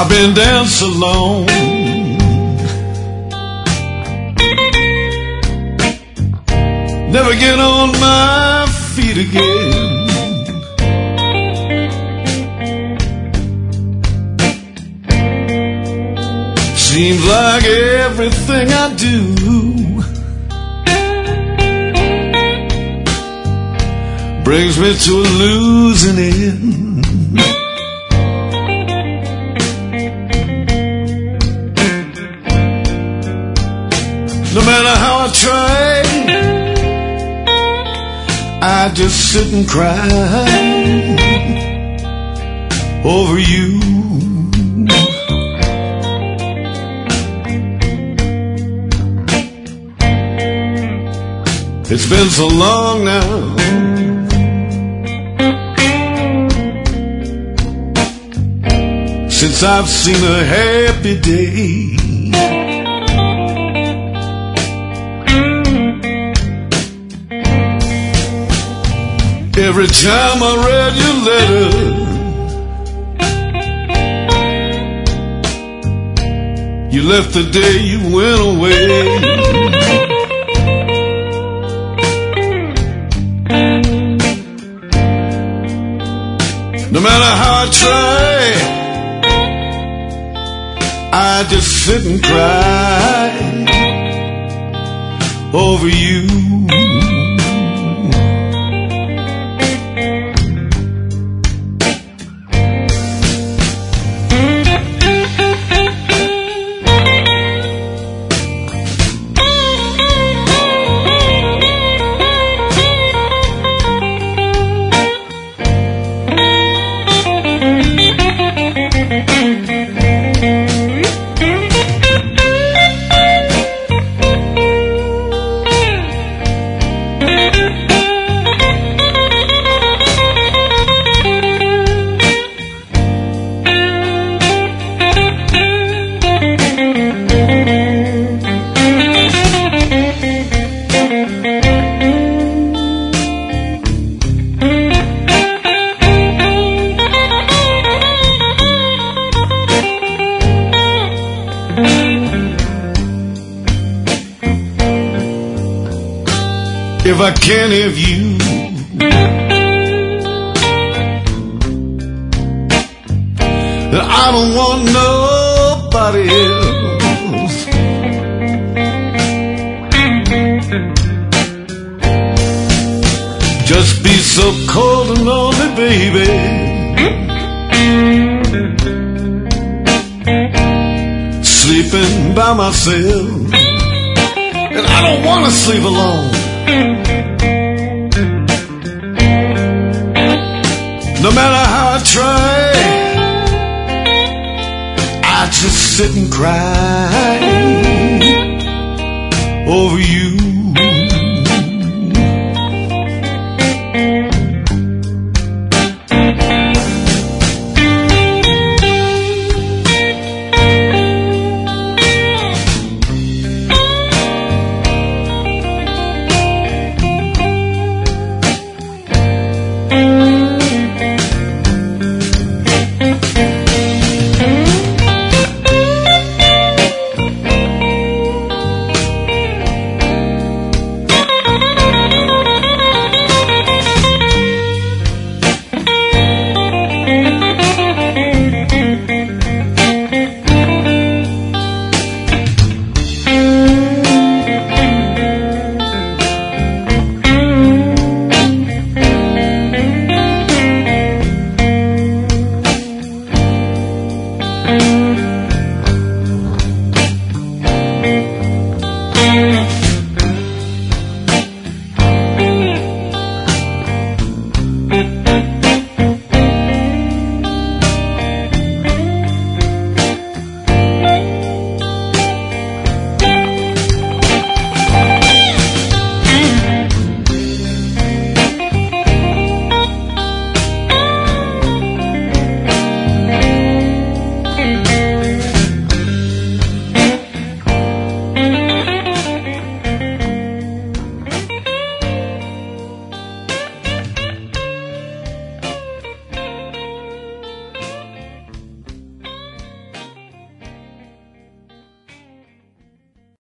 I've been down so long, never get on my feet again. Seems like everything I do brings me to a losing end. No matter how I try, I just sit and cry over you. It's been so long now since I've seen a happy day. Every time I read your letter, you left the day you went away. No matter how I try, I just sit and cry over you. If I can't have you, then I don't want nobody else. Just be so cold and lonely, baby. Sleeping by myself, and I don't want to sleep alone. No matter how I try, I just sit and cry over you.